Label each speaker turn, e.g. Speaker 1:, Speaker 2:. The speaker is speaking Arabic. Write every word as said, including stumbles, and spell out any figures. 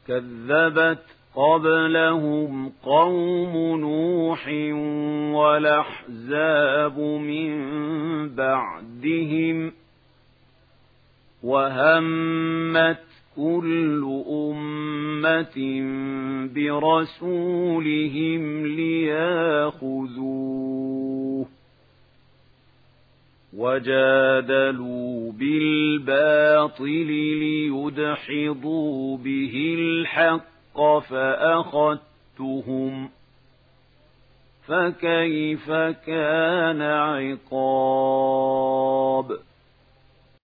Speaker 1: كذبت قبلهم قوم نوح والأحزاب من بعدهم وهمت كل أمة برسولهم ليأخذوه وجادلوا بالباطل ليدحضوا به الحق فأخذتهم فكيف كان عقاب